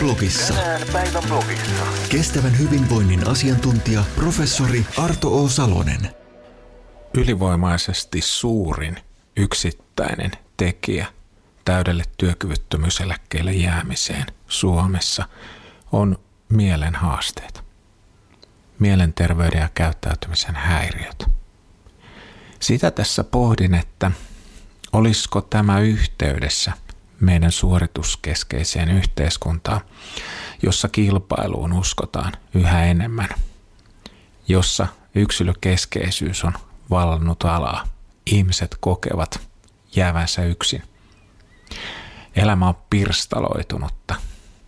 blogissa. Tänään päivän blogissa. Kestävän hyvinvoinnin asiantuntija professori Arto O. Salonen. Ylivoimaisesti suurin yksittäinen tekijä täydelle työkyvyttömyyseläkkeelle jäämiseen Suomessa on mielen haasteet. Mielenterveyden ja käyttäytymisen häiriöt. Sitä tässä pohdin, että olisiko tämä yhteydessä meidän suorituskeskeiseen yhteiskuntaan, jossa kilpailuun uskotaan yhä enemmän, jossa yksilökeskeisyys on vallannut alaa. Ihmiset kokevat jäävänsä yksin. Elämä on pirstaloitunutta.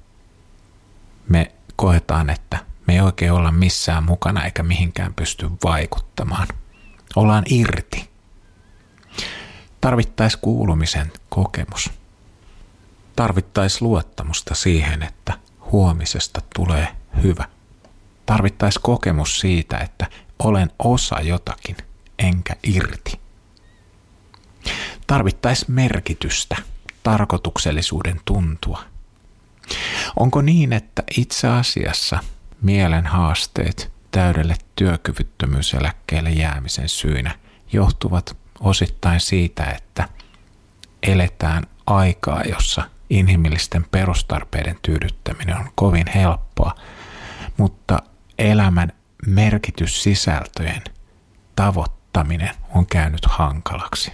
Me koetaan, että me ei oikein olla missään mukana eikä mihinkään pysty vaikuttamaan. Ollaan irti. Tarvittaisiin kuulumisen kokemus. Tarvittaisiin luottamusta siihen, että huomisesta tulee hyvä. Tarvittaisiin kokemus siitä, että olen osa jotakin, enkä irti. Tarvittaisiin merkitystä, tarkoituksellisuuden tuntua. Onko niin, että itse asiassa mielen haasteet täydelle työkyvyttömyyseläkkeelle jäämisen syynä johtuvat osittain siitä, että eletään aikaa, jossa inhimillisten perustarpeiden tyydyttäminen on kovin helppoa, mutta elämän merkityssisältöjen tavoittaminen on käynyt hankalaksi.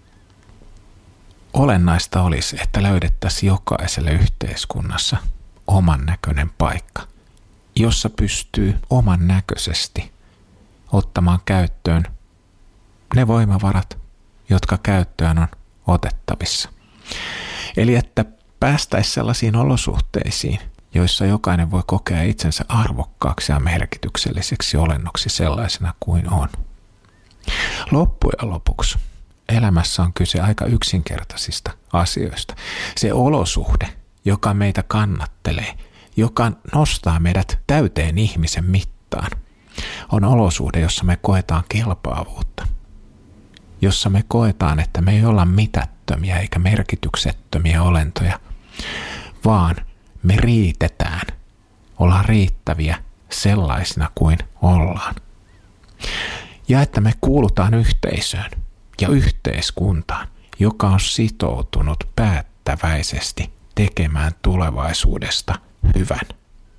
Olennaista olisi, että löydettäisiin jokaiselle yhteiskunnassa oman näköinen paikka, jossa pystyy oman näköisesti ottamaan käyttöön ne voimavarat, jotka käyttöön on otettavissa. Eli että päästäisiin sellaisiin olosuhteisiin, joissa jokainen voi kokea itsensä arvokkaaksi ja merkitykselliseksi olennoksi sellaisena kuin on. Loppujen lopuksi elämässä on kyse aika yksinkertaisista asioista. Se olosuhde, joka meitä kannattelee, joka nostaa meidät täyteen ihmisen mittaan, on olosuhde, jossa me koetaan kelpaavuutta. Jossa me koetaan, että me ei olla mitättömiä eikä merkityksettömiä olentoja, vaan me riitetään, ollaan riittäviä sellaisina kuin ollaan. Ja että me kuulutaan yhteisöön ja yhteiskuntaan, joka on sitoutunut päättäväisesti tekemään tulevaisuudesta hyvän.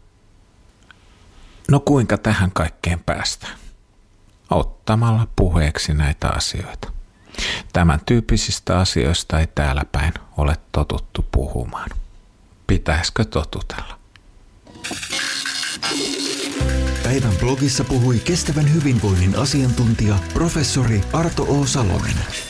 No kuinka tähän kaikkeen päästään? Ottamalla puheeksi näitä asioita. Tämän tyyppisistä asioista ei täällä päin ole totuttu puhumaan. Pitäisikö totutella? Päivän blogissa puhui kestävän hyvinvoinnin asiantuntija professori Arto O. Salonen.